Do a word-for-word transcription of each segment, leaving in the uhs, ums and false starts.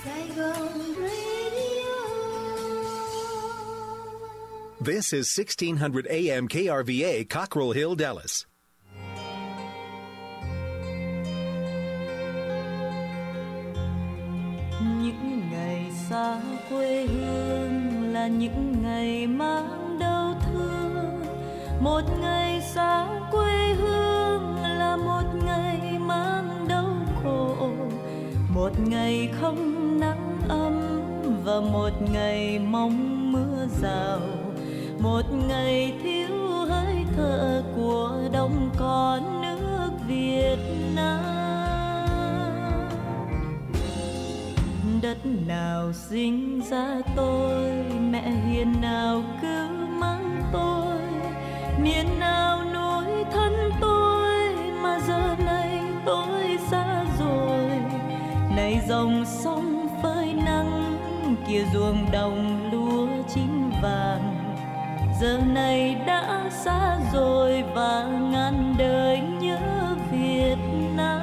This is sixteen hundred A M K R V A, Cockrell Hill, Dallas. Những ngày xa quê hương là những ngày mang đau thương. Một ngày xa quê hương là một ngày mang đau khổ. Một ngày không nắng ấm và một ngày mong mưa rào. Một ngày thiếu hơi thở của đông con nước Việt Nam. Đất nào sinh ra tôi, mẹ hiền nào cứu mang tôi, miền nào nuôi thân tôi mà giờ này tôi xa rồi. Này dòng sông phơi nắng, kia ruộng đồng lúa chín vàng, giờ này đã xa rồi và ngàn đời nhớ Việt Nam.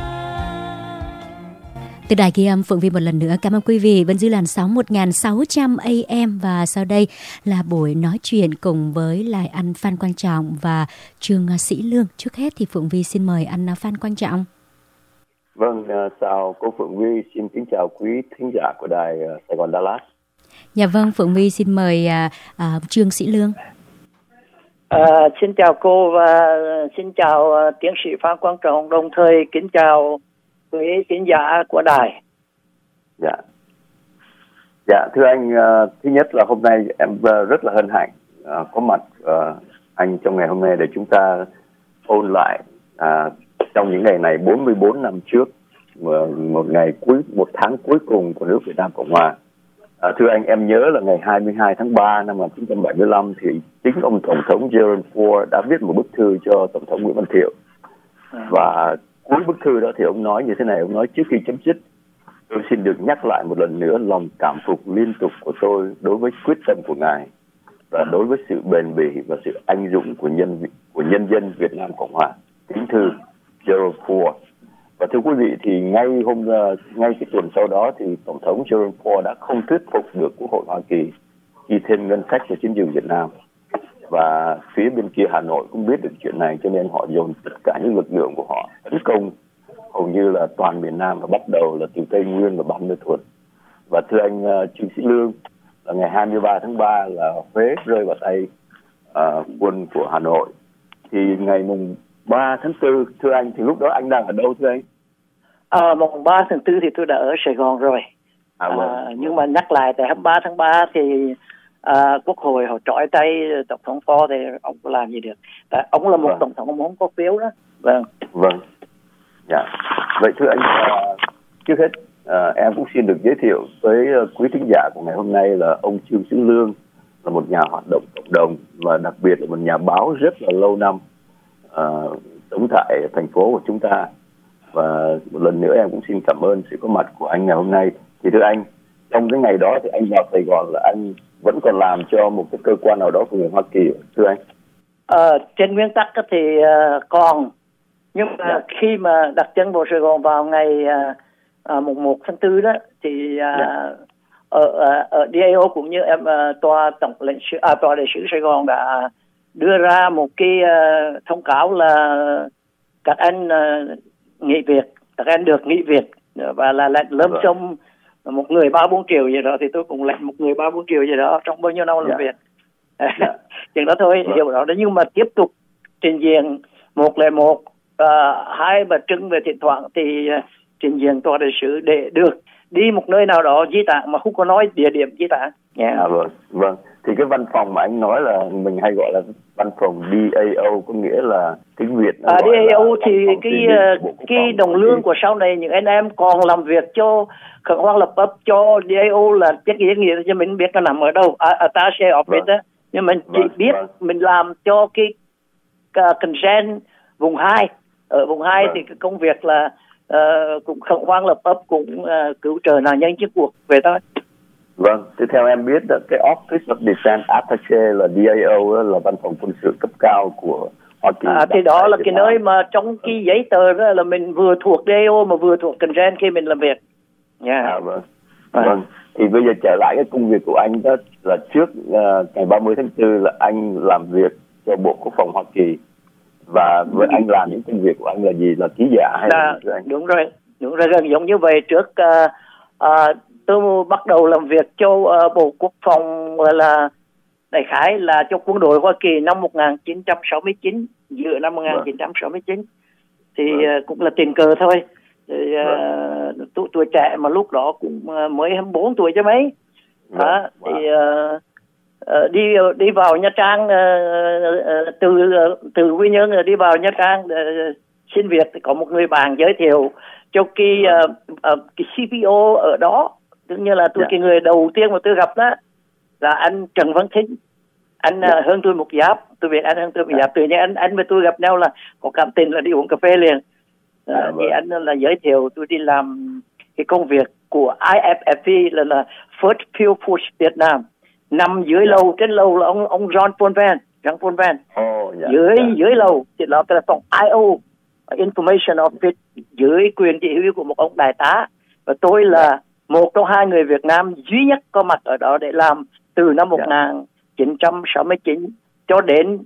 Từ đài ghi âm Phượng Vi một lần nữa cảm ơn quý vị vẫn giữ làn sóng một nghìn sáu trăm A M, và sau đây là buổi nói chuyện cùng với lại anh Phan Quang Trọng và Trương Sĩ Lương. Trước hết thì Phượng Vi xin mời anh Phan Quang Trọng. Vâng, chào cô Phượng Vi, xin kính chào quý thính giả của đài Sài Gòn Dallas. Dạ vâng, Phượng Vi xin mời à, à, Trương Sĩ Lương. À, xin chào cô và xin chào uh, tiến sĩ Phan Quang Trọng, đồng thời kính chào quý khán giả của đài. Dạ, dạ thưa anh, uh, thứ nhất là hôm nay em uh, rất là hân hạnh uh, có mặt uh, anh trong ngày hôm nay để chúng ta ôn lại uh, trong những ngày này bốn mươi bốn năm trước, uh, một ngày cuối, một tháng cuối cùng của nước Việt Nam Cộng Hòa. À, thưa anh, em nhớ là ngày hai mươi hai tháng ba năm một nghìn chín trăm bảy mươi lăm thì chính ông Tổng thống Gerald Ford đã viết một bức thư cho Tổng thống Nguyễn Văn Thiệu. Và cuối bức thư đó thì ông nói như thế này, ông nói: trước khi chấm dứt, tôi xin được nhắc lại một lần nữa lòng cảm phục liên tục của tôi đối với quyết tâm của Ngài và đối với sự bền bỉ và sự anh dũng của nhân của nhân dân Việt Nam Cộng Hòa. Kính thư Gerald Ford. Và thưa quý vị, thì ngay hôm ngay cái tuần sau đó thì Tổng thống Gerald Ford đã không thuyết phục được Quốc hội Hoa Kỳ chi thêm ngân sách cho chiến trường Việt Nam. Và phía bên kia Hà Nội cũng biết được chuyện này, cho nên họ dồn tất cả những lực lượng của họ tấn công hầu như là toàn miền Nam, và bắt đầu là từ Tây Nguyên và Ban Mê Thuột. Và thưa anh uh, Trương Sĩ Lương, là ngày hai mươi ba tháng ba là Huế rơi vào tay uh, quân của Hà Nội. Thì ngày mùng ba tháng tư, thưa anh, thì lúc đó anh đang ở đâu thưa anh? À, mùng ba tháng tư thì tôi đã ở Sài Gòn rồi. À, vâng. à, nhưng mà nhắc lại tại hai mươi ba tháng ba thì à, Quốc hội họ trói tay Tổng thống Ford thì ông có làm gì được. Tại ông là một vâng. Tổng thống, ông không có phiếu đó. Vâng. Vâng. Dạ. Vậy thưa anh, uh, trước hết uh, em cũng xin được giới thiệu với uh, quý thính giả của ngày hôm nay là ông Trương Sĩ Lương, là một nhà hoạt động cộng đồng và đặc biệt là một nhà báo rất là lâu năm uh, sống tại thành phố của chúng ta. Và một lần nữa em cũng xin cảm ơn sự có mặt của anh ngày hôm nay. Thì thưa anh, trong cái ngày đó thì anh vào Sài Gòn là anh vẫn còn làm cho một cái cơ quan nào đó của người Hoa Kỳ, thưa anh? Ờ, trên nguyên tắc thì uh, còn, nhưng mà yeah. khi mà đặt chân vào Sài Gòn vào ngày uh, uh, mùng một tháng tư đó thì uh, yeah. ở, uh, ở đê a o cũng như em uh, tòa tổng lệnh sự, à, tòa đại sứ Sài Gòn đã đưa ra một cái uh, thông cáo là các anh uh, nghỉ việc, các anh được nghỉ việc và là lệnh lâm chung một người ba bốn triệu gì đó, thì tôi cũng lệnh một người ba bốn triệu gì đó trong bao nhiêu năm làm yeah. việc. Yeah. Chừng đó thôi, yeah. điều đó đó. Nhưng mà tiếp tục trình diện một lẻ một, uh, hai bà Trưng về thỉnh thoảng thì uh, trình diện tòa đại sứ để được đi một nơi nào đó di tản mà không có nói địa điểm di tản. Yeah. À, vâng, vâng. Thì cái văn phòng mà anh nói là mình hay gọi là văn phòng đê a o, có nghĩa là tiếng Việt. À, đê a o thì cái cái đồng lương của sau này những anh em còn làm việc cho khẩn hoan lập ấp cho đê a o là biết cái nghĩa cho mình biết nó nằm ở đâu, attaché office vâng. đó. Nhưng mình chỉ vâng, biết vâng. mình làm cho cái uh, consent vùng hai. Ở vùng hai vâng. thì cái công việc là uh, cũng khẩn hoan lập ấp, cũng uh, cứu trợ nạn nhân trước cuộc về thôi. Vâng, thì theo em biết là cái Office of Defense Attaché là đê a o là văn phòng quân sự cấp cao của Hoa Kỳ. À, thì đó là cái nơi mà trong cái giấy tờ đó là mình vừa thuộc đê a o mà vừa thuộc consent khi mình làm việc. Yeah. À, vâng. Vâng, thì bây giờ trở lại cái công việc của anh đó là trước uh, ngày ba mươi tháng tư là anh làm việc cho Bộ Quốc phòng Hoa Kỳ, và với anh làm những công việc của anh là gì, là ký giả hay là, là anh? Đúng rồi, đúng rồi, gần giống như vậy. Trước uh, uh, tôi bắt đầu làm việc cho uh, Bộ Quốc phòng là đại khái là cho quân đội Hoa Kỳ năm một nghìn chín trăm sáu mươi chín, giữa năm một nghìn chín trăm sáu mươi chín. Thì uh, cũng là tình cờ thôi. Thì, uh, tuổi, tuổi trẻ mà lúc đó cũng uh, mới hai mươi bốn tuổi chứ mấy. Đó, wow. Thì uh, uh, đi đi vào Nha Trang, uh, uh, từ uh, từ Quy Nhơn đi vào Nha Trang uh, xin việc, thì có một người bạn giới thiệu cho cái, uh, uh, cái xê pê ô ở đó, tức như là tôi yeah. cái người đầu tiên mà tôi gặp đó là anh Trần Văn Thính. Anh yeah. uh, hơn tôi một giáp, tôi biết anh hơn tôi một giáp. Tự nhiên anh anh với tôi gặp nhau là có cảm tình là đi uống cà phê liền. Uh, yeah, thì anh là giới thiệu tôi đi làm cái công việc của i ép ép vê là, là First Field Force Việt Nam, nằm dưới yeah. lầu, trên lầu là ông ông John Ponvan, John Ponvan. Oh, yeah, dưới yeah. dưới lầu thì là cái phòng i o Information Office, dưới quyền chỉ huy của một ông đại tá, và tôi là yeah. một trong hai người Việt Nam duy nhất có mặt ở đó để làm từ năm một nghìn chín trăm sáu mươi chín cho đến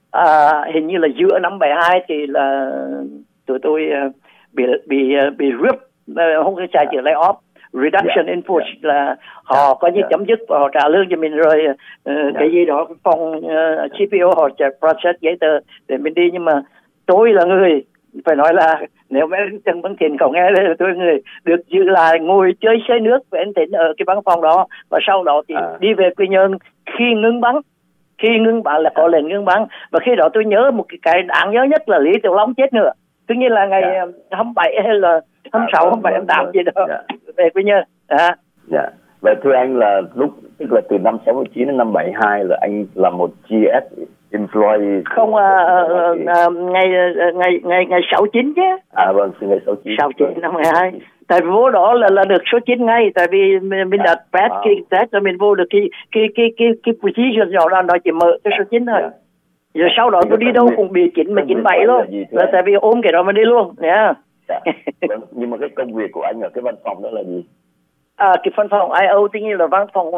à, hình như là giữa năm bảy hai thì là tụi tôi uh, bị bị uh, bị rip, uh, không có xài chữ lay off, reduction yeah. in force, yeah. là họ yeah. có như yeah. chấm dứt và họ trả lương cho mình rồi, uh, yeah. cái gì đó phòng uh, xê pê ô họ sẽ process giấy tờ để mình đi. Nhưng mà tôi là người phải nói là nếu mấy Trần Văn Thính không nghe là tôi người được giữ lại ngồi chơi xe nước với anh Thính ở cái văn phòng đó, và sau đó thì à. đi về Quy Nhơn khi ngưng bắn. Khi ngưng bắn là có lệnh ngưng bắn, và khi đó tôi nhớ một cái, cái đáng nhớ nhất là Lý Tiểu Long chết nữa. Tất nhiên là ngày yeah. hai mươi bảy hay là hai mươi sáu, hai mươi bảy, hai mươi tám gì đó yeah. về Quy Nhơn. À. Dạ. Vậy thưa anh là lúc tức là từ năm sáu mươi chín đến năm bảy hai là anh là một giê ét employee. Không, à, à, à, ngày ngày ngày ngày sáu chín chứ. À vâng, từ ngày sáu chín. sáu chín năm hai hai. Tại vì vô đó là là được số chín ngay, tại vì mình, mình đã pass cái test rồi mình vô được cái cái cái cái cái position nhỏ đó, nó chỉ mở cái số chín thôi. Rồi sau đó tôi đi đâu cũng bị chín mà chín bảy luôn. Là tại vì ôm cái đó mà đi luôn, nha. Yeah. Vâng, nhưng mà cái công việc của anh ở cái văn phòng đó là gì? À, cái văn phòng i o tất nhiên là văn phòng uh,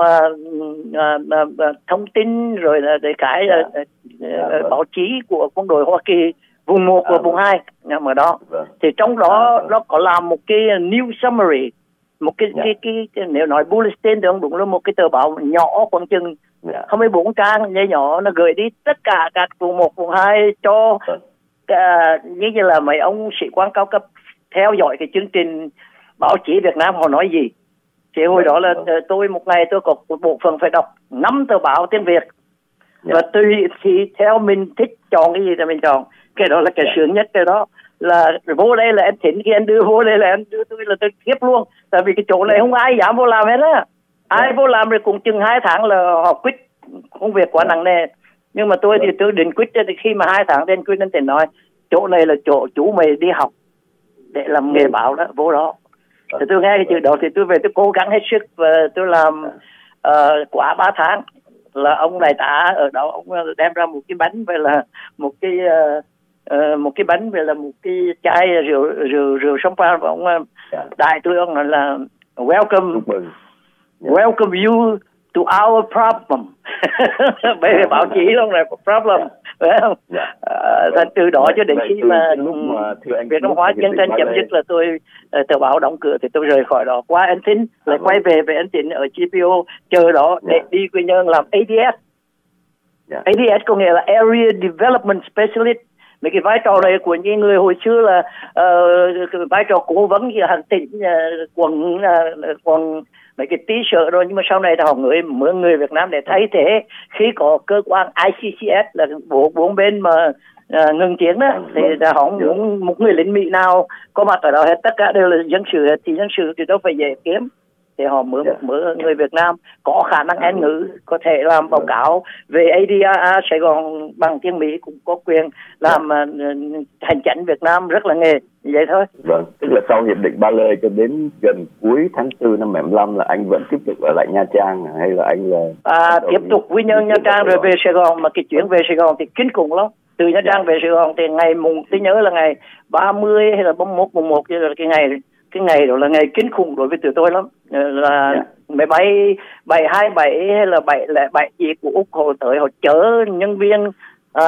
uh, uh, thông tin rồi là để cái yeah. uh, uh, yeah, báo chí của quân đội Hoa Kỳ vùng một à, và vùng hai nằm ở đó. Vâng. Thì trong đó à, nó có làm một cái news summary, một cái, yeah. cái, cái, cái nếu nói bulletin thì đúng là một cái tờ báo nhỏ khoảng chừng yeah. hai mươi bốn trang nhỏ nhỏ, nó gửi đi tất cả các vùng một vùng hai cho vâng. uh, như là mấy ông sĩ quan cao cấp theo dõi cái chương trình báo chí Việt Nam họ nói gì. Thì hồi đó là tôi một ngày tôi có một bộ phận phải đọc năm tờ báo tiếng Việt. Yeah. Và tùy thì theo mình thích chọn cái gì thì mình chọn. Cái đó là cái yeah. sướng nhất. Cái đó là vô đây là em thỉnh, khi anh đưa vô đây là em đưa tôi là tôi tiếp luôn. Tại vì cái chỗ này không ai dám vô làm hết á. Ai yeah. vô làm rồi cũng chừng hai tháng là họ quit, công việc quá yeah. nặng nề. Nhưng mà tôi yeah. thì tôi định quit, thì khi mà hai tháng đến quit anh thỉnh nói chỗ này là chỗ chú mày đi học để làm nghề báo đó, vô đó. Thì tôi nghe cái chữ đó thì tôi về tôi cố gắng hết sức, và tôi làm uh, quả ba tháng là ông đại tá ở đó ông đem ra một cái bánh, vậy là một cái uh, uh, một cái bánh, vậy là một cái chai rượu rượu rượu sông pha, và ông uh, đại tôi ông nói là welcome welcome you to our problem. Bây giờ báo chí luôn này problem, phải không? Yeah. À, từ đó cho đến khi mà, mà Việt Nam Hóa chiến tranh chấm dứt là tôi tờ báo đóng cửa thì tôi rời khỏi đó, qua anh Thính lại quay về về anh Thính ở giê pê ô chờ đó để yeah. đi Quy Nhơn làm a đê ét. Yeah. a đê ét có nghĩa là Area Development Specialist. Mấy cái vai trò này của những người hồi xưa là uh, vai trò cố vấn hàng tỉnh, uh, quần uh, quần mấy cái tí sợ rồi, nhưng mà sau này họ người mượn người Việt Nam để thay thế khi có cơ quan i xê xê ét là bộ bốn bên mà uh, ngừng chiến đó, thì họ muốn một người lính Mỹ nào có mặt ở đó hết, tất cả đều là dân sự hết, thì dân sự thì đâu phải dễ kiếm, thì họ mượn yeah. mượn người Việt Nam có khả năng Anh ngữ, có thể làm báo cáo về a đê a Sài Gòn bằng tiếng Mỹ, cũng có quyền làm yeah. uh, hành chánh Việt Nam rất là nghề, vậy thôi. Vâng, tức là sau hiệp định Ba Lê cho đến gần cuối tháng tư năm bảy mươi lăm là anh vẫn tiếp tục ở lại Nha Trang, hay là anh là à, tiếp tục Quy Nhơn, Nha Trang rồi về Sài Gòn. Mà cái chuyến về Sài Gòn thì kinh khủng lắm. Từ Nha Trang về Sài Gòn thì ngày mùng, tôi nhớ là ngày ba mươi hay là ba mươi mốt mùng một, cái ngày cái ngày đó là ngày kinh khủng đối với tụi tôi lắm, là yeah. máy bay bảy hai bảy hay là bảy lẻ bảy gì của Úc họ tới họ chở nhân viên à,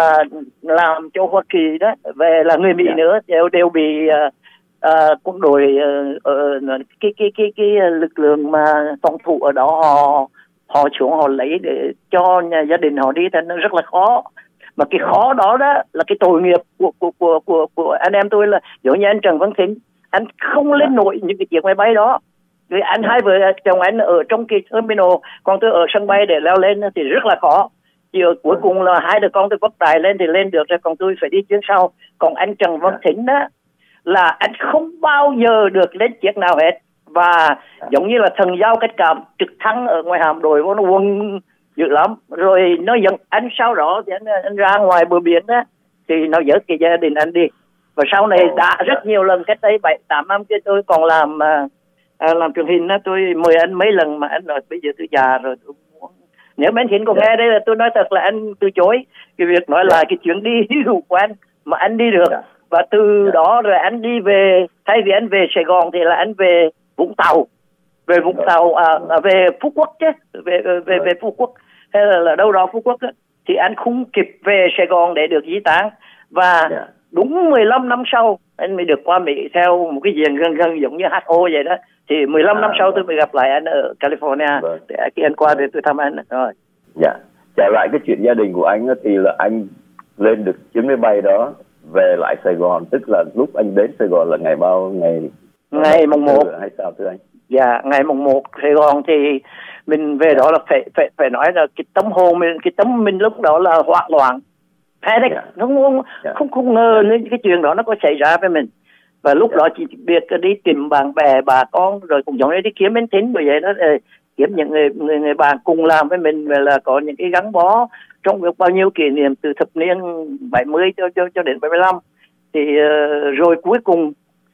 làm cho Hoa Kỳ đó về là người Mỹ yeah. nữa đều đều bị à, à, quân đội à, à, cái cái cái cái lực lượng mà phòng thủ ở đó họ họ xuống họ lấy để cho nhà, gia đình họ đi, thành nó rất là khó. Mà cái khó đó đó là cái tội nghiệp của của của của, của anh em tôi, là giống như anh Trần Văn Thính, anh không lên nổi những cái chiếc máy bay đó. Vì anh hai vợ chồng anh ở trong cái terminal, còn tôi ở sân bay để leo lên thì rất là khó. Thì cuối cùng là hai đứa con tôi quốc tài lên thì lên được rồi, còn tôi phải đi chuyến sau. Còn anh Trần Văn Thính đó là anh không bao giờ được lên chiếc nào hết. Và giống như là thần giao cách cảm trực thăng ở ngoài hạm đội, nó quăng dữ lắm. Rồi nó dẫn anh sau đó thì anh, anh ra ngoài bờ biển đó thì nó dỡ cái gia đình anh đi. Và sau này đã rất nhiều lần, cách đây bảy tám năm kia tôi còn làm à, làm truyền hình đó, tôi mời anh mấy lần mà anh nói bây giờ tôi già rồi, tôi muốn... nếu mà anh Thính còn nghe đây là tôi nói thật là anh từ chối cái việc nói lại cái chuyến đi của anh mà anh đi được. Và từ đó rồi anh đi về, thay vì anh về Sài Gòn thì là anh về Vũng Tàu, về Vũng Tàu à, về Phú Quốc chứ, về về về Phú Quốc hay là, là đâu đó Phú Quốc đó. Thì anh không kịp về Sài Gòn để được di táng. Và đúng mười lăm năm sau anh mới được qua Mỹ theo một cái diện gần gần giống như hát o vậy đó. Thì mười lăm à, năm sau tôi mới gặp lại anh ở California. Vâng. Để khi anh qua để tôi thăm anh rồi. Dạ. Trở lại cái chuyện gia đình của anh thì là anh lên được chuyến máy bay đó về lại Sài Gòn, tức là lúc anh đến Sài Gòn là ngày bao ngày ngày mùng một hay sao thưa anh? Dạ, ngày mùng một Sài Gòn thì mình về đó là phải phải phải nói là cái tâm hồn mình, cái tâm mình lúc đó là hoảng loạn. Panic, yeah. không không, yeah. không không ngờ nên cái chuyện đó nó có xảy ra với mình. Và lúc yeah. đó chỉ biết đi tìm bạn bè bà con, rồi cũng giống như đi kiếm anh Thính bởi vậy đó, kiếm những người người người bạn cùng làm với mình, và là có những cái gắn bó trong việc bao nhiêu kỷ niệm từ thập niên bảy mươi cho cho cho đến bảy mươi lăm. Thì uh, rồi cuối cùng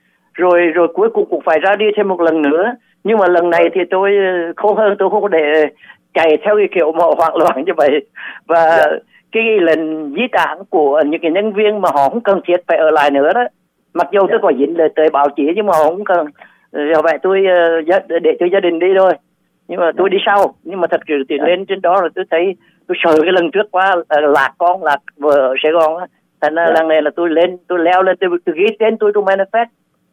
rồi rồi cuối cùng cũng phải ra đi thêm một lần nữa. Nhưng mà lần này thì tôi khôn hơn, tôi không có để chạy theo cái kiểu mà hoảng loạn như vậy. Và yeah. cái lệnh di tản của những cái nhân viên mà họ không cần thiết phải ở lại nữa đó, mặc dù yeah. tôi có dính lời tới báo chí nhưng mà họ không cần, do vậy tôi để cho gia đình đi thôi. Nhưng mà tôi đi sau. Nhưng mà thật sự thì yeah. lên trên đó rồi tôi thấy tôi sợ cái lần trước qua lạc con lạc vợ ở Sài Gòn á, thành ra yeah. lần này là tôi lên, tôi leo lên, tôi, tôi ghi tên tôi trong manifest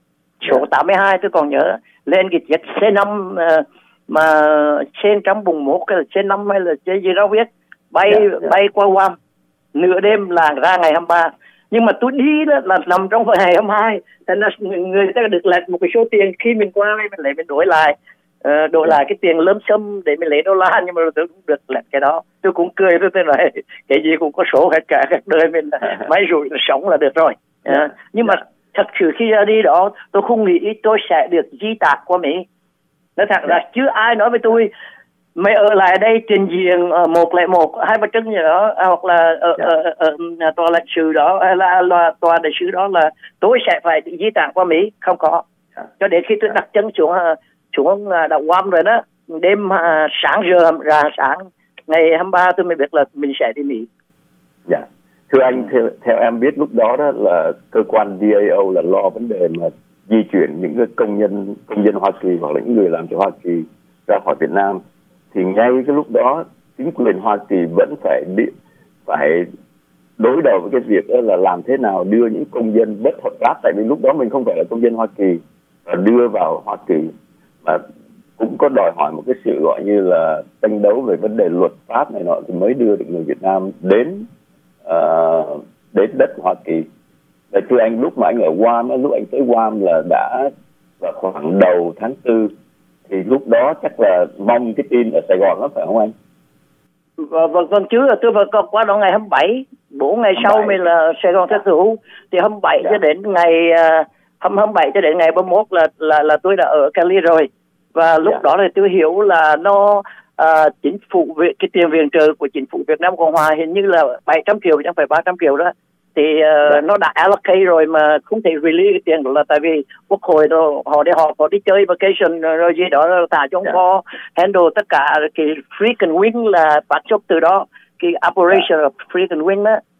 số yeah. tám mươi hai, tôi còn nhớ, lên cái chiếc xê năm uh, mà xê một trăm bốn mươi mốt hay là xê năm hay là xê gì đó biết, bay yeah, yeah. bay qua Guam nửa đêm là ra ngày hai mươi ba. Nhưng mà tôi đi đó là nằm trong ngày hai mươi hai, thành ra người ta được lệch một cái số tiền, khi mình qua mình lấy mình đổi lại uh, đổi yeah. lại cái tiền lâm xâm để mình lấy đô la, nhưng mà tôi cũng được lệch cái đó. Tôi cũng cười, tôi nói cái gì cũng có số hết cả, các đời mình máy rủi sống là được rồi. Uh, yeah. Nhưng mà yeah. thật sự khi ra đi đó tôi không nghĩ tôi sẽ được di tản qua Mỹ. Nói thật là chứ ai nói với tôi mày ở lại đây trình diện ở một lẻ một hai ba trứng gì đó, hoặc là ở, yeah. ở, ở, ở tòa lãnh sự đó hay là, là tòa đại sứ đó là tôi sẽ phải di tản qua Mỹ, không có. Yeah. Cho đến khi tôi đặt chân xuống xuống đảo Guam rồi đó, đêm sáng giờ ra sáng ngày hai mươi ba tôi mới biết là mình sẽ đi Mỹ. Dạ. Yeah. Thưa anh, theo, theo em biết lúc đó đó là cơ quan đê a o là lo vấn đề mà di chuyển những cái công nhân công dân Hoa Kỳ hoặc là những người làm cho Hoa Kỳ ra khỏi Việt Nam, thì ngay cái lúc đó chính quyền Hoa Kỳ vẫn phải đi, phải đối đầu với cái việc đó là làm thế nào đưa những công dân bất hợp pháp, tại vì lúc đó mình không phải là công dân Hoa Kỳ, và đưa vào Hoa Kỳ, mà cũng có đòi hỏi một cái sự gọi như là tranh đấu về vấn đề luật pháp này nọ thì mới đưa được người Việt Nam đến uh, đến đất Hoa Kỳ. Vậy thưa anh, lúc mà anh ở Guam, lúc anh tới Guam là đã vào khoảng đầu tháng tư, thì lúc đó chắc là mong cái tin ở Sài Gòn lắm phải không anh? Vâng, vâng chứ tôi vừa qua đó ngày hai mươi bảy, bốn ngày sau mới là Sài Gòn thất thủ. Thì hai mươi bảy cho đến ngày hai mươi bảy cho đến ngày ba mươi mốt là là là tôi đã ở Cali rồi. Và lúc yeah. đó thì tôi hiểu là nó uh, chính phủ cái tiền viện trợ của chính phủ Việt Nam Cộng Hòa hình như là bảy trăm triệu chứ không phải ba trăm triệu đó. Thì uh, yeah. nó đã allocate rồi mà không thể release cái tiền đó, là tại vì quốc hội đó, họ đi họp, họ đi chơi vacation rồi gì đó, thả trong kho yeah. handle tất cả cái freaking wing là bắt chốt từ đó, cái operation yeah. of freaking wing đó.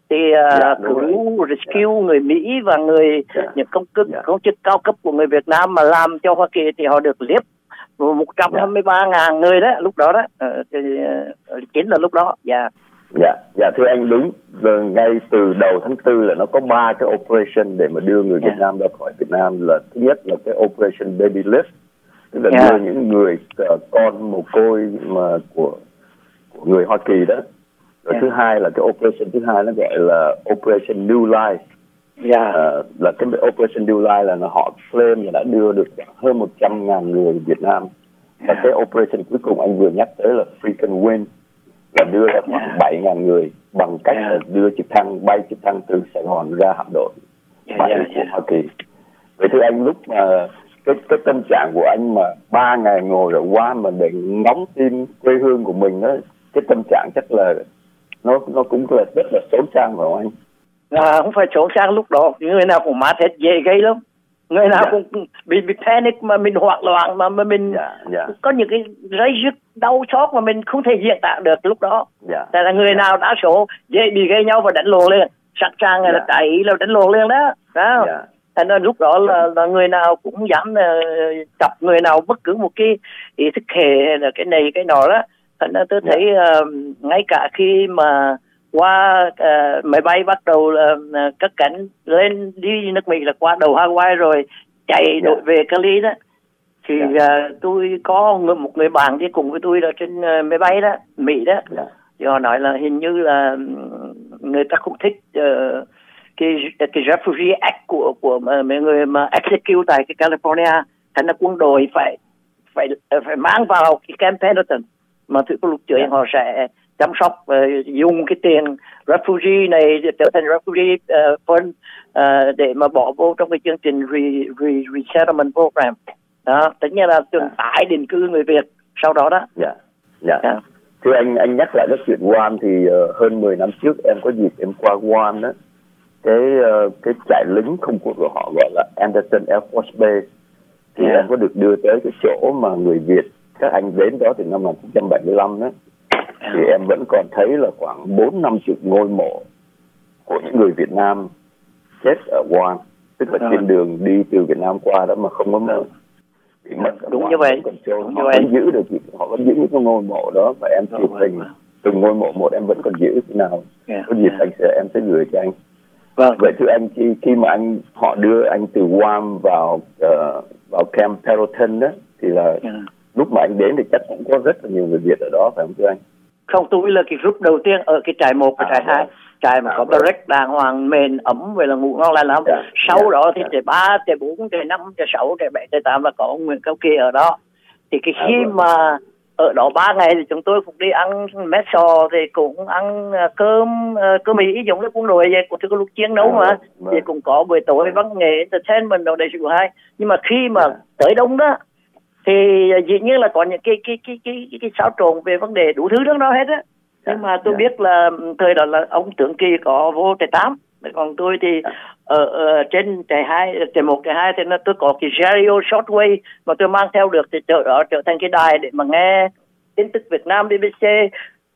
thì uh, yeah, cứu rescue người Mỹ và người yeah. những công chức yeah. công chức cao cấp của người Việt Nam mà làm cho Hoa Kỳ thì họ được liếp một trăm hai mươi ba ngàn người đó lúc đó đó uh, thì uh, chính là lúc đó. Dạ. Dạ, dạ thưa anh đúng. Rồi, ngay từ đầu tháng tư là nó có ba cái operation để mà đưa người yeah. Việt Nam ra khỏi Việt Nam. Là thứ nhất là cái operation Baby Lift, tức là yeah. đưa những người uh, con mồ côi mà của của người Hoa Kỳ đó. Rồi yeah. thứ hai là cái operation thứ hai nó gọi là operation New Life. Yeah. Uh, là cái operation New Life là họ claim là đã đưa được hơn một trăm ngàn người Việt Nam. Và yeah. cái operation cuối cùng anh vừa nhắc tới là Freaking Win, là đưa ra khoảng yeah. bảy ngàn người bằng cách yeah. là đưa trực thăng bay trực thăng từ Sài Gòn ra hạm đội yeah, yeah, của yeah. Hoa Kỳ. Vậy thưa anh, lúc mà cái cái tâm trạng của anh mà ba ngày ngồi ở Guam mà để ngóng tin quê hương của mình đó, cái tâm trạng chắc là nó nó cũng là rất là xốn sang phải không anh? À, không phải xốn sang, lúc đó người nào cũng mát hết, dễ gây lắm. Người nào yeah. cũng bị bị panic mà mình hoảng loạn mà, mà mình yeah, yeah. có những cái rây rứt đau xót mà mình không thể diễn tả được lúc đó. Yeah. Tại là người yeah. nào đa số dễ bị gây nhau và đánh lộn lên, sẵn sàng yeah. là chạy là đánh lộn lên đó. Đó. Yeah. Thành ra lúc đó là, là người nào cũng dám uh, chọc người nào bất cứ một cái ý thức hệ là cái này cái nọ đó. Thành ra tôi thấy yeah. uh, ngay cả khi mà qua uh, máy bay bắt đầu uh, cất cánh lên đi nước Mỹ là qua đầu Hawaii rồi chạy yeah. đội về Cali đó, thì yeah. uh, tôi có người, một người bạn đi cùng với tôi là trên uh, máy bay đó Mỹ đó, yeah. thì họ nói là hình như là người ta không thích uh, cái cái Refugee Act của của mấy người mà execute tại cái California, thành ra quân đội phải phải phải mang vào cái Camp Pendleton mà thứ lúc trước yeah. họ sẽ chăm sóc uh, dùng cái tiền refugee này trở thành refugee uh, fund uh, để mà bỏ vô trong cái chương trình re, re, resettlement program đó, tất nhiên là trường tái định cư người Việt sau đó đó. Dạ, dạ. Yeah. Thưa anh, anh nhắc lại cái chuyện Guam thì uh, hơn mười năm trước em có dịp em qua Guam đó, cái uh, cái trại lính không quân của họ gọi là Anderson Air Force Base, thì yeah. em có được đưa tới cái chỗ mà người Việt các anh đến đó từ năm một nghìn chín trăm bảy mươi lăm đó. Thì em vẫn còn thấy là khoảng bốn năm chục ngôi mộ của những người Việt Nam chết ở Guam, tức là trên đường đi từ Việt Nam qua đó mà không có mất. Bị mất đúng như vậy. Còn trôn, họ vẫn giữ được, họ vẫn giữ những cái ngôi mộ đó và em chụp hình từng ngôi mộ một em vẫn còn giữ thế nào. Yeah. Có dịp anh sẽ em sẽ gửi cho anh. Vâng. Vậy thưa anh, khi khi mà anh họ đưa anh từ Guam vào uh, vào Camp Pendleton đó thì là yeah. lúc mà anh đến thì chắc cũng có rất là nhiều người Việt ở đó phải không thưa anh? Không, tôi là cái group đầu tiên ở cái trại một và à, trại hai, trại mà à, có barrack đàng hoàng, mền ấm về là ngủ ngon lành lắm. Yeah. Sau yeah. đó thì yeah. trại ba, trại bốn, trại năm, trại sáu, trại bảy, trại tám là có ông Nguyễn Cao Kỳ ở đó. Thì cái khi à, mà ở đó ba ngày thì chúng tôi cũng đi ăn mét sò, thì cũng ăn uh, cơm uh, cơm Mỹ giống như quân đội vậy, cũng có lúc chiến đấu à, mà vâng. Thì cũng có buổi tối văn nghệ entertainment đồ đầy đủ hay. Nhưng mà khi mà yeah. tới đông đó thì dĩ nhiên là có những cái cái cái cái cái, cái xáo trộn về vấn đề đủ thứ đó đó hết á. Nhưng mà tôi yeah. biết là thời đó là ông Tưởng Kỳ có vô trại tám, còn tôi thì yeah. ở, ở trên trại hai, trại một, trại hai thì nó tôi có cái stereo shortwave mà tôi mang theo được, thì trở đó trở thành cái đài để mà nghe tin tức Việt Nam đê bê xê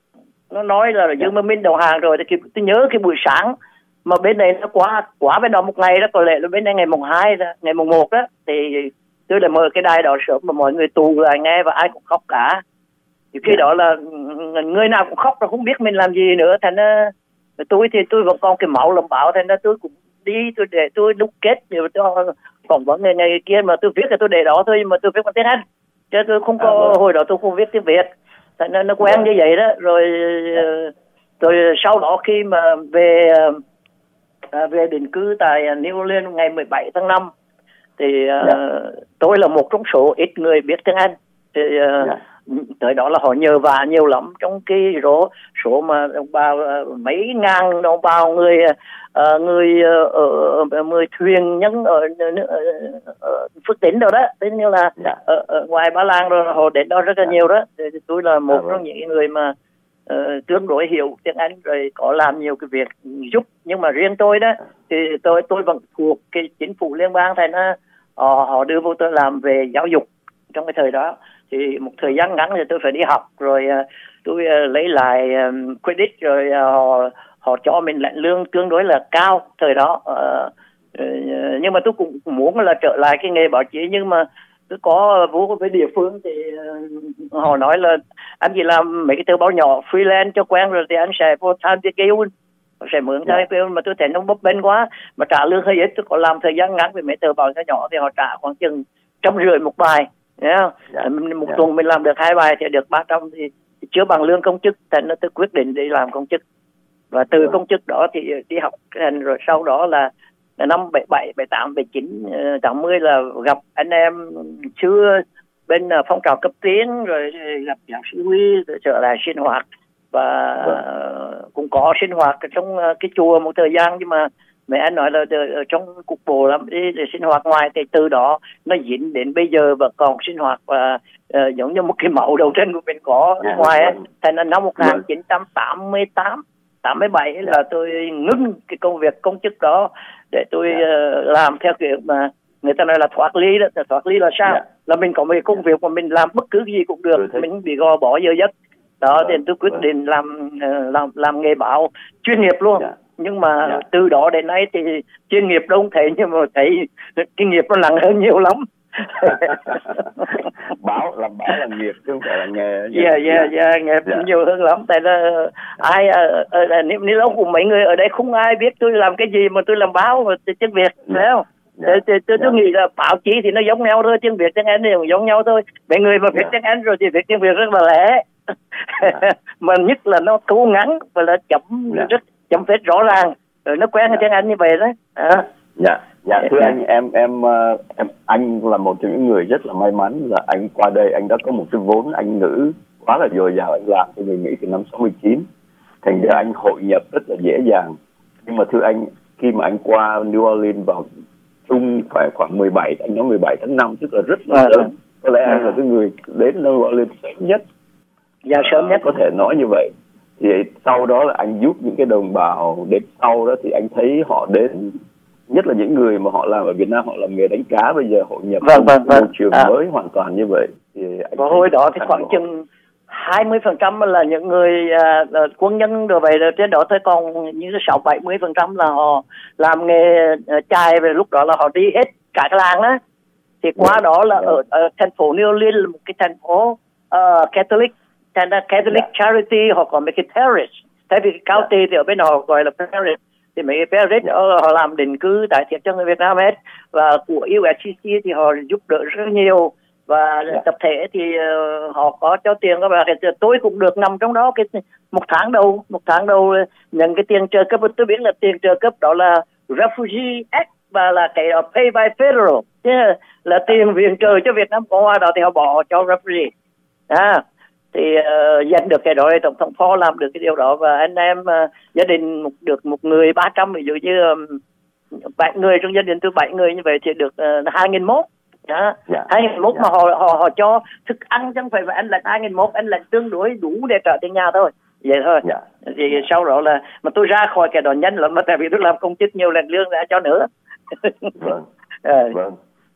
nó nói là Dương Minh Minh đầu hàng rồi. Thì tôi nhớ cái buổi sáng mà bên này nó quá quá bên đó một ngày đó, có lẽ là bên đây ngày mùng hai đó, ngày mùng một đó, thì tôi đã mở cái đài đó sớm mà mọi người tù lại nghe và ai cũng khóc cả. Thì khi yeah. đó là người nào cũng khóc, rồi không biết mình làm gì nữa. Thành ra tôi thì tôi vẫn còn cái máu làm báo, thành ra tôi cũng đi tôi để tôi đúc kết để cho phỏng vấn ngày ngày kia, mà tôi viết là tôi để đó thôi, mà tôi viết bằng tiếng Anh chứ tôi không có à, hồi đó tôi không viết tiếng Việt, thành ra nó quen yeah. như vậy đó. Rồi rồi sau đó khi mà về về định cư tại New Orleans ngày mười bảy tháng năm thì uh, yeah. tôi là một trong số ít người biết tiếng Anh. Thì uh, yeah. tới đó là họ nhờ vả nhiều lắm, trong cái số số mà đồng bào uh, mấy ngàn đồng bào người uh, người ở uh, mười thuyền nhân ở, ở, ở Phước Tỉnh đâu đó, tức như là yeah. ở, ở ngoài Ba Lan rồi họ đến đó rất là yeah. nhiều đó. Thì tôi là một yeah. trong những người mà uh, tương đối hiểu tiếng Anh, rồi có làm nhiều cái việc giúp. Nhưng mà riêng tôi đó thì tôi tôi vẫn thuộc cái chính phủ liên bang, thành ra họ, họ đưa vô tôi làm về giáo dục trong cái thời đó. Thì một thời gian ngắn thì tôi phải đi học, rồi uh, tôi uh, lấy lại um, credit, rồi uh, họ họ cho mình lãnh lương tương đối là cao thời đó. Uh, nhưng mà tôi cũng muốn là trở lại cái nghề báo chí, nhưng mà tôi có vô với địa phương thì uh, họ nói là anh chỉ làm mấy cái tờ báo nhỏ freelance cho quen rồi thì anh sẽ vô time to Guild, sẽ mượn time to Guild, mà tôi thấy nó bấp bênh quá mà trả lương hơi ít. Tôi có làm thời gian ngắn với mấy tờ báo nhỏ thì họ trả khoảng chừng trăm rưỡi một bài, yeah. Yeah. một yeah. tuần mình làm được hai bài thì được ba trăm, thì chưa bằng lương công chức. Thành nó tôi quyết định đi làm công chức, và từ yeah. công chức đó thì đi học hành, rồi sau đó là năm bảy bảy, bảy tám, bảy chín, tám mươi là gặp anh em xưa bên phong trào cấp tiến, rồi gặp giáo sư Huy, rồi trở lại sinh hoạt, và yeah. cũng có sinh hoạt trong cái chùa một thời gian. Nhưng mà mấy anh nói là ở trong cục bộ lắm đi để sinh hoạt ngoài, thì từ đó nó dính đến bây giờ và còn sinh hoạt, và uh, giống như một cái mẫu đầu trên của mình có yeah, ngoài ấy. Thành là năm một nghìn chín trăm tám mươi tám, tám mươi bảy yeah. là tôi ngưng cái công việc công chức đó để tôi yeah. uh, làm theo kiểu mà người ta nói là thoát ly đó. Thoát ly là sao? Yeah. Là mình có một cái công việc mà mình làm bất cứ gì cũng được, mình bị gò bỏ giờ giấc đó, thì tôi quyết định làm uh, làm làm nghề báo chuyên nghiệp luôn. Yeah. Nhưng mà yeah. từ đó đến nay thì chuyên nghiệp đâu không thấy, nhưng mà thấy kinh nghiệp nó nặng hơn nhiều lắm. báo làm báo là nghiệp chứ không phải là nghề. Dạ dạ dạ nghiệp yeah. nhiều hơn lắm. Tại là ai uh, uh, nếu nếu của mấy người ở đây không ai biết tôi làm cái gì mà tôi làm báo và tiếng Việt, phải không? Tôi tôi tôi yeah. nghĩ là báo chí thì nó giống nhau thôi, tiếng Việt tiếng Anh đều giống nhau thôi. Mấy người mà viết yeah. tiếng Anh rồi thì viết tiếng Việt rất là lẻ. yeah. Mà nhất là nó câu ngắn và là chậm yeah. rất chấm phết rõ ràng, rồi nó quen với tiếng Anh như vậy đấy. À. Dạ, dạ thưa anh, em em em anh là một trong những người rất là may mắn là anh qua đây anh đã có một cái vốn Anh ngữ quá là dồi dào. Anh làm cho người Mỹ từ năm sáu mươi chín, thành ra anh hội nhập rất là dễ dàng. Nhưng mà thưa anh, khi mà anh qua New Orleans vào chung phải khoảng mười bảy, anh nói mười bảy tháng năm, tức là rất là sớm. Có lẽ anh là cái người đến New Orleans sớm nhất. Dạ sớm nhất. Có thể nói như vậy. Thì sau đó là anh giúp những cái đồng bào đến sau đó, thì anh thấy họ đến, nhất là những người mà họ làm ở Việt Nam, họ làm nghề đánh cá, bây giờ hội nhập vâng, vâng, vâng. môi trường à. mới hoàn toàn như vậy. Thì và hồi đó thì khoảng chừng hai mươi phần trăm là những người uh, quân nhân rồi vậy, rồi trên đó thôi, còn như sáu bảy mươi phần trăm là họ làm nghề uh, chài, về lúc đó là họ đi hết cả cái làng đó. Thì qua yeah. đó là yeah. ở, ở thành phố New Orleans là một cái thành phố uh, Catholic, thành ra Catholic yeah. Charity, họ có mấy cái parish, tại vì cái county yeah. thì ở bên họ gọi là parish, thì mấy cái parish yeah. họ làm định cư đại thiện cho người Việt Nam hết. Và của u ét xê xê thì họ giúp đỡ rất nhiều, và yeah. tập thể thì uh, họ có cho tiền các bạn. Tôi cũng được nằm trong đó. Cái một tháng đầu một tháng đầu nhận cái tiền trợ cấp, tôi biết là tiền trợ cấp đó là Refugee Act, và là cái uh, pay by federal, yeah. là tiền viện trợ cho Việt Nam Cộng Hòa đó, thì họ bỏ cho refugee. À, thì uh, giành được cái đó, tổng thống Paul làm được cái điều đó, và anh em uh, gia đình một, được một người ba trăm, ví dụ như um, bảy người trong gia đình tôi bảy người như vậy thì được uh, hai nghìn mốt. Yeah. Yeah. hai nghìn mốt yeah. mà họ họ họ cho thức ăn, chẳng phải là anh lãnh hai nghìn mốt, anh lãnh tương đối đủ để trả tiền nhà thôi, vậy thôi. Yeah. Thì yeah. sau đó là mà tôi ra khỏi cái đó nhanh lắm, mà tại vì tôi làm công chức nhiều lần lương đã cho nữa. Vâng. à. Vâng.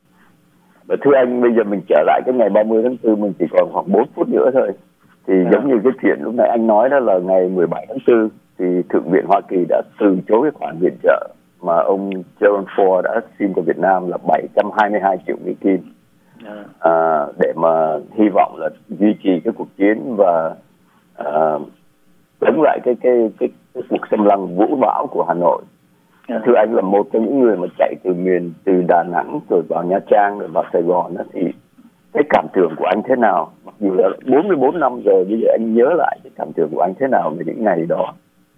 Và thưa anh, bây giờ mình trở lại cái ngày ba mươi tháng tư, mình chỉ còn khoảng bốn phút nữa thôi. Thì à. giống như cái chuyện lúc nãy anh nói đó, là ngày mười bảy tháng tư thì Thượng viện Hoa Kỳ đã từ chối cái khoản viện trợ mà ông Gerald Ford đã xin cho Việt Nam là bảy trăm hai mươi hai triệu Mỹ Kim, à. À, để mà hy vọng là duy trì cái cuộc chiến và à, chống lại cái cái, cái cái cuộc xâm lăng vũ bão của Hà Nội. À. Thưa anh, là một trong những người mà chạy từ miền từ Đà Nẵng rồi vào Nha Trang rồi vào Sài Gòn đó, thì cái cảm tưởng của anh thế nào? Mặc dù là bốn mươi bốn năm rồi, bây giờ anh nhớ lại cái cảm tưởng của anh thế nào về những ngày đó?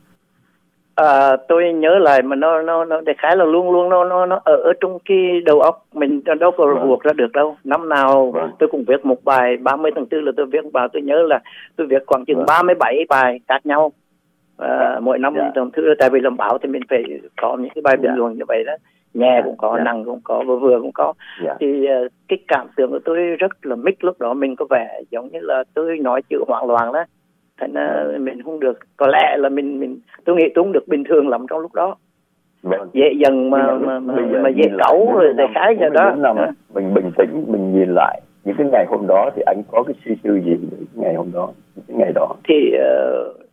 À, tôi nhớ lại mà nó nó nó đại khái là luôn luôn nó nó nó ở, ở trong cái đầu óc mình, đâu có vâng. buộc ra được đâu. Năm nào vâng. tôi cũng viết một bài, ba mươi tháng tư là tôi viết một bài, tôi nhớ là tôi viết khoảng chừng vâng. ba mươi bảy bài khác nhau. À, vâng. Mỗi năm dạ. tuần thứ, tại vì làm báo thì mình phải có những cái bài bình luận như vậy đó, nhẹ cũng có, dạ. nặng cũng có, vừa vừa cũng có. Dạ. Thì uh, cái cảm tưởng của tôi rất là mix. Lúc đó mình có vẻ giống như là tôi nói chữ hoảng loạn đó, thành ra mình không được, có lẽ là mình mình tôi nghĩ tôi không được bình thường lắm trong lúc đó. Vâng. Dễ dần mà mà mà, mà dễ cẩu rồi đại khái như đó. À. Mình bình tĩnh, mình nhìn lại những cái ngày hôm đó thì anh có cái suy tư gì về cái ngày hôm đó, những cái ngày đó? Thì uh,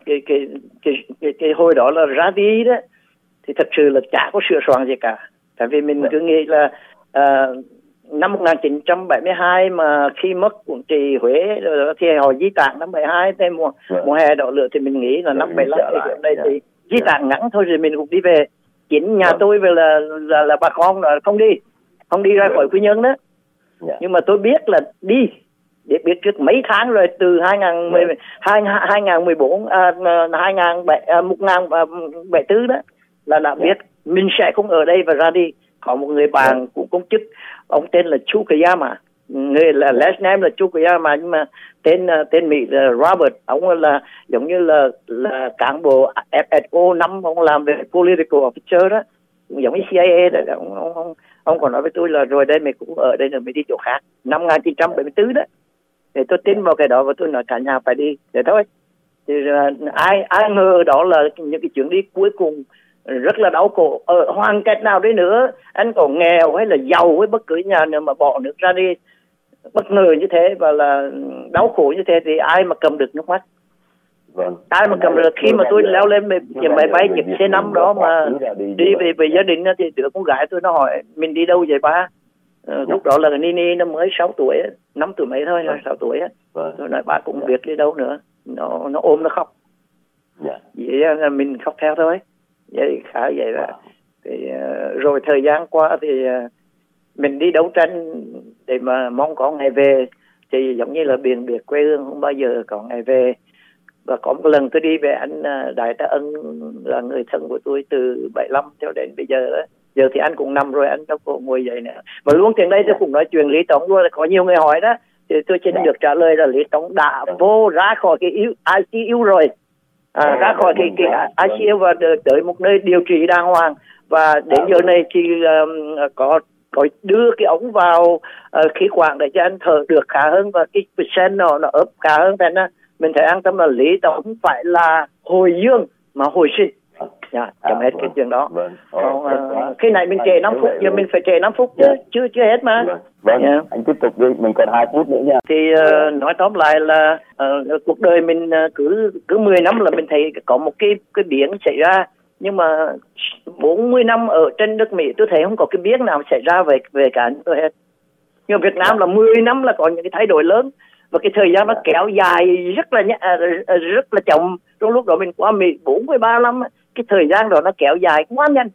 cái cái cái cái, cái hồi đó là ra đi đó thì thật sự là chả có sửa soạn gì cả. Tại vì mình cứ nghĩ là uh, năm một nghìn chín trăm bảy mươi hai mà khi mất quản trị Huế rồi thì họ di tản năm bảy mươi hai tới mùa yeah. mùa hè đỏ lửa thì mình nghĩ là năm bảy mươi lăm thì hiện đây yeah. thì di tản ngắn thôi rồi mình cũng đi về. Chính nhà yeah. tôi về là, là là bà con là không đi không đi ra yeah. khỏi Quy Nhơn đó yeah. nhưng mà tôi biết là đi để biết trước mấy tháng rồi từ hai nghìn mười yeah. hai hai nghìn mười bốn à, hai nghìn bảy à, một nghìn bảy tư đó là đã biết yeah. mình sẽ không ở đây và ra đi. Có một người bạn yeah. cũng công chức, ông tên là Chukayama, người là last name là Chukayama nhưng mà tên tên Mỹ là Robert. Ông là giống như là là cán bộ F S O năm, ông làm về political officer đó, giống như C I A đó. Ông ông ông, ông còn nói với tôi là rồi đây mày cũng ở đây rồi mày đi chỗ khác. Năm một nghìn chín trăm bảy mươi tư đó, thì tôi tin vào cái đó và tôi nói cả nhà phải đi để thôi. Thì uh, ai ai ngờ đó là những cái chuyến đi cuối cùng rất là đau khổ. Ở hoàn cảnh nào đấy nữa, anh có nghèo hay là giàu với bất cứ nhà nào mà bỏ nước ra đi bất ngờ như thế và là đau khổ như thế thì ai mà cầm được nước mắt. Vâng. Ai mà cầm được. Khi mà tôi leo lên cái máy bay chiếc C năm đó mà đi về về gia đình thì đứa con gái tôi nó hỏi mình đi đâu vậy ba? Uh, lúc đó là Nini nó mới sáu tuổi, năm tuổi mấy thôi, là sáu tuổi á. Tôi nói ba cũng biết đi đâu nữa. Nó nó ôm nó khóc. Yeah. Vậy là mình khóc theo thôi. Vậy khá vậy là wow. thì uh, rồi thời gian qua thì uh, mình đi đấu tranh để mà mong có ngày về thì giống như là biển biệt quê hương không bao giờ có ngày về. Và có một lần tôi đi về anh uh, Đại Tá Ân là người thân của tôi từ bảy mươi lăm cho đến bây giờ đó. Giờ thì anh cũng nằm rồi, anh đâu có ngồi dậy nữa. Mà luôn tiền đây tôi cũng nói chuyện Lý Tống luôn, có nhiều người hỏi đó thì tôi xin được trả lời là Lý Tống đã vô ra khỏi cái I C U rồi. À, ra khỏi cái, cái I C U và tới một nơi điều trị đàng hoàng và đến giờ này thì um, có có đưa cái ống vào uh, khí quản để cho anh thở được khá hơn và cái percent nó nó ấp khá hơn, thế nên mình thấy an tâm là Lý Tống không phải là hồi dương mà hồi sinh. Dạ, chấm hết cái chuyện đó. Vâng. Còn, uh, khi này mình trễ năm phút, giờ mình phải trễ năm phút chứ, chưa chưa hết mà. Vâng, yeah. Anh tiếp tục đi, mình còn hai phút nữa nha. Thì uh, nói tóm lại là uh, cuộc đời mình uh, cứ cứ mười năm là mình thấy có một cái cái biến xảy ra, nhưng mà bốn mươi năm ở trên đất Mỹ tôi thấy không có cái biến nào xảy ra về về cả tôi hết. Nhưng mà Việt Nam là mười năm là có những cái thay đổi lớn và cái thời gian nó kéo dài rất là rất là chậm. Trong lúc đó mình qua Mỹ bốn mươi ba năm, cái thời gian đó nó kéo dài quá nhanh.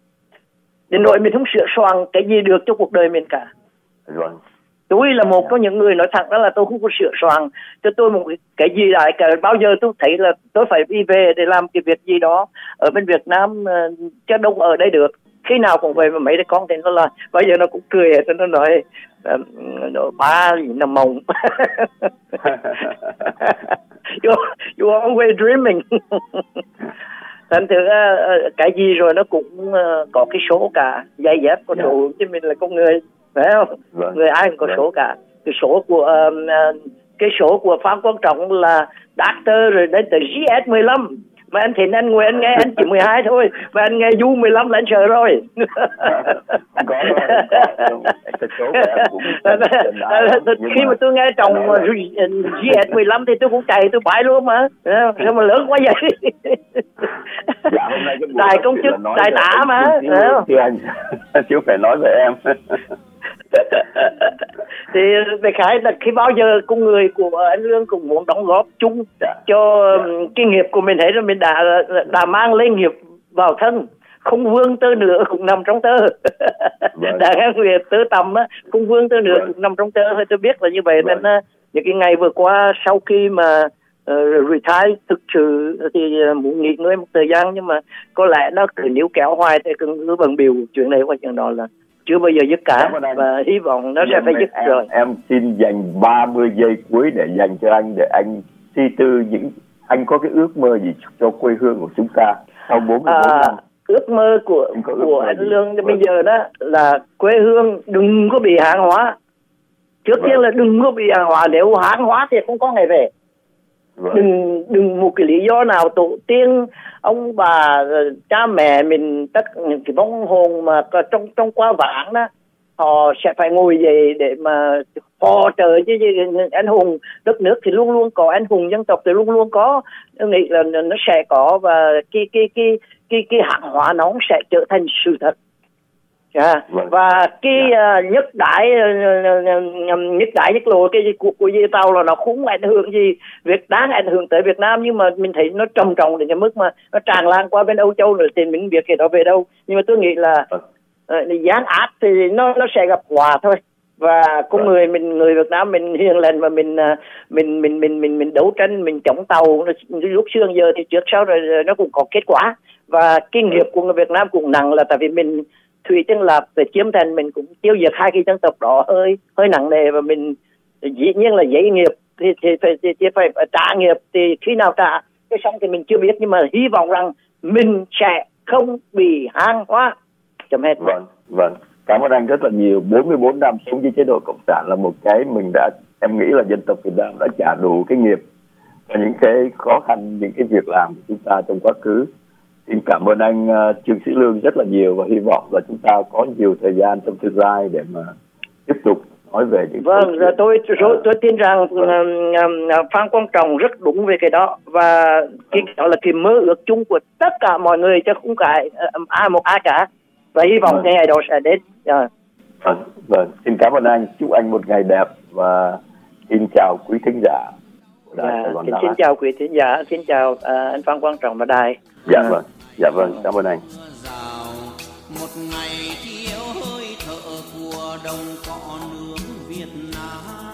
Đến nỗi mình không sửa soạn cái gì được cho cuộc đời mình cả. Rồi. Tôi là một trong những người nói thật đó là tôi không có sửa soạn cho tôi một cái gì lại cả. Bao giờ tôi thấy là tôi phải đi về để làm cái việc gì đó ở bên Việt Nam chứ đâu ở đây được. Khi nào cũng về mà mấy đứa con thì nó là bây giờ nó cũng cười hết, nó nói nó ba gì nằm mộng. you, you are always dreaming. Thành thử cái gì rồi nó cũng có cái số cả, giày dép có số chứ mình là con người, phải không? Vâng. Người ai cũng có số cả. Cái số của uh, cái số của Phan Quang Trọng là Doctor rồi đến từ G S mười lăm. Mà anh Thịnh anh ngồi anh nghe anh chỉ mười hai thôi, mà anh nghe Du mười lăm là anh sợ rồi. Có rồi. Khi mà tôi nghe trong G S mười lăm thì tôi cũng chạy, tôi bãi luôn mà. Sao mà lớn quá vậy? Dạ, đại công chức, đại tả mà. Chứ anh, chứ phải nói về em. Thì về khái là khi bao giờ con người của anh Lương cũng muốn đóng góp chung dạ. cho dạ. cái nghiệp của mình, thấy rồi mình đã đã mang lấy nghiệp vào thân, không vương tơ nữa cũng nằm trong tơ. Vâng. Đã nghe người tơ tầm á, không vương tơ nữa vâng. cũng nằm trong tơ thôi. Tôi biết là như vậy vâng. nên những cái ngày vừa qua sau khi mà uh, retire thực sự thì uh, muốn nghỉ ngơi một thời gian, nhưng mà có lẽ nó cứ níu kéo hoài thì cứ bận biểu chuyện này qua chuyện đó là chưa bao giờ dứt cả, và hy vọng nó sẽ phải dứt em, rồi. Em xin dành ba mươi giây cuối để dành cho anh, để anh suy tư những anh có cái ước mơ gì cho quê hương của chúng ta sau bốn mươi bốn à, năm. Ước mơ của của anh Lương bây vâng. giờ đó là quê hương đừng có bị hàng hóa. Trước vâng. tiên là đừng có bị hàng hóa, nếu hàng hóa thì không có ngày về. Vâng. Đừng đừng một cái lý do nào tổ tiên ông bà cha mẹ mình tất những cái bóng hồn mà trong trong qua vãng đó họ sẽ phải ngồi dậy để mà hỗ trợ chứ anh hùng đất nước thì luôn luôn có, anh hùng dân tộc thì luôn luôn có. Tôi nghĩ là nó sẽ có, và cái cái cái cái cái hàng hóa nó sẽ trở thành sự thật. Yeah. Và cái uh, nhất đại uh, nhất đại nhất lộ cái cuộc của Dê Tàu là nó không ảnh hưởng gì việc đáng ảnh hưởng tới Việt Nam, nhưng mà mình thấy nó trầm trọng đến cái mức mà nó tràn lan qua bên Âu Châu rồi thì mình biết cái đó về đâu. Nhưng mà tôi nghĩ là uh, gián áp thì nó nó sẽ gặp hòa thôi, và con người mình người Việt Nam mình hiền lành và mình uh, mình mình mình mình mình đấu tranh, mình chống Tàu lúc xưa giờ thì trước sau rồi nó cũng có kết quả. Và kinh nghiệp của người Việt Nam cũng nặng là tại vì mình Thủy Chân Lạp về chiếm thành, mình cũng tiêu diệt hai cái dân tộc đó hơi hơi nặng nề, và mình dĩ nhiên là giấy nghiệp thì, thì, thì, thì, thì phải trả nghiệp, thì khi nào trả cái xong thì mình chưa biết, nhưng mà hy vọng rằng mình sẽ không bị hang hóa. Chấm hết. Vâng, vâng. Cảm ơn anh rất là nhiều. bốn mươi bốn năm sống với chế độ cộng sản là một cái mình đã, em nghĩ là dân tộc Việt Nam đã trả đủ cái nghiệp và những cái khó khăn, những cái việc làm của chúng ta trong quá khứ. Xin cảm ơn anh uh, Trương Sĩ Lương rất là nhiều, và hy vọng là chúng ta có nhiều thời gian trong tương lai để mà tiếp tục nói về những. Vâng, rồi tôi tôi, tôi tin rằng uh, uh, Phan Quang Trọng rất đúng về cái đó, và cái đó là cái mơ ước chung của tất cả mọi người chứ không phải uh, ai một ai cả, và hy vọng cái ngày đó sẽ đến. Yeah. Vâng, vâng, xin cảm ơn anh, chúc anh một ngày đẹp, và xin chào quý thính giả. Dạ, xin, xin chào quý thính giả, xin chào uh, anh Phan Quang Trọng và đài. Dạ vâng, dạ vâng, cảm ơn anh. Một ngày thiếu hơi thở của đồng cỏ nước Việt Nam.